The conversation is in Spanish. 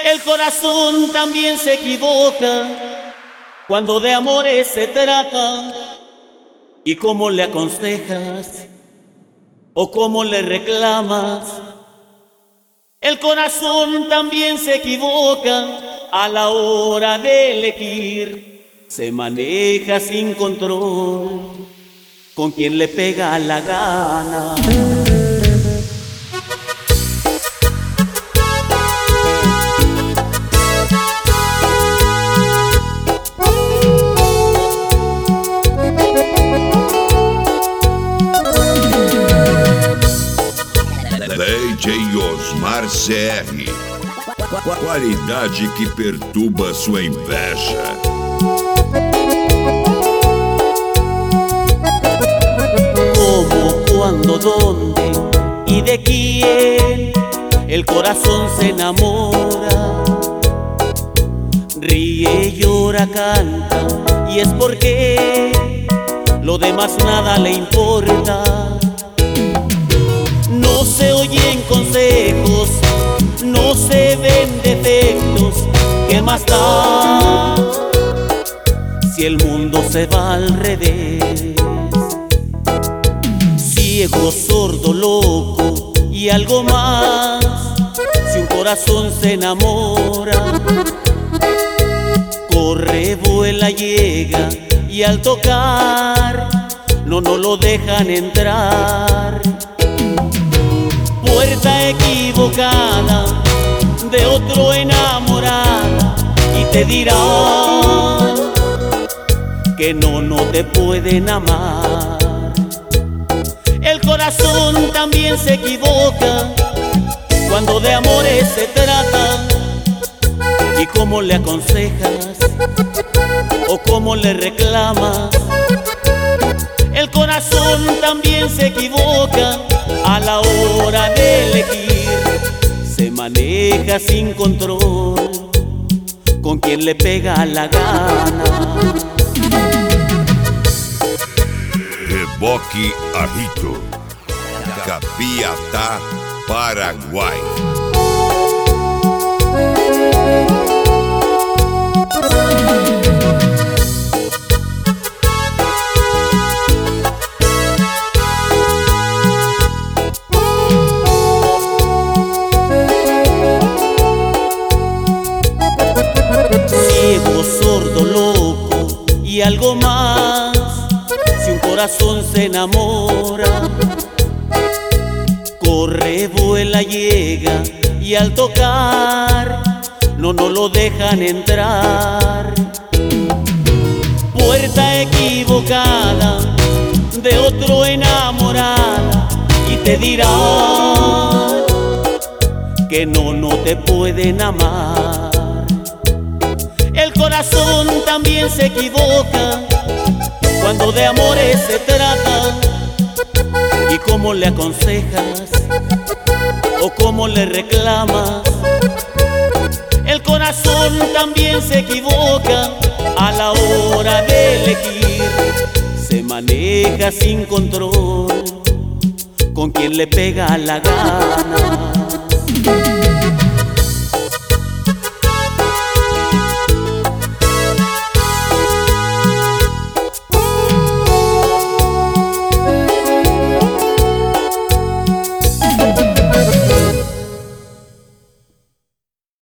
El corazón también se equivoca cuando de amores se trata. ¿Y cómo le aconsejas o cómo le reclamas? El corazón también se equivoca a la hora de elegir. Se maneja sin control con quien le pega la gana. DJ Osmar CR. Qualidade que perturba sua inveja. ¿Cómo, cuándo, dónde y de quién el corazón se enamora? Ríe, llora, canta, y es porque lo demás nada le importa. No se oyen consejos, no se ven defectos. ¿Qué más da si el mundo se va al revés? Ciego, sordo, loco y algo más. Si un corazón se enamora, corre, vuela, llega y al tocar no lo dejan entrar. Puerta equivocada de otro enamorada y te dirán que no te pueden amar. El corazón también se equivoca cuando de amores se trata. ¿Y cómo le aconsejas o cómo le reclamas? El corazón también se equivoca a la hora de elegir. Se maneja sin control con quien le pega la gana. Reboque Arrito, Capiatá, Paraguai. Ciego, sordo, loco y algo más. Si un corazón se enamora, corre, vuela, llega y al tocar no lo dejan entrar. Puerta equivocada de otro enamorada y te dirán que no te pueden amar. El corazón también se equivoca cuando de amores se trata. ¿Y cómo le aconsejas o cómo le reclamas? El corazón también se equivoca a la hora de elegir. Se maneja sin control con quien le pega la gana.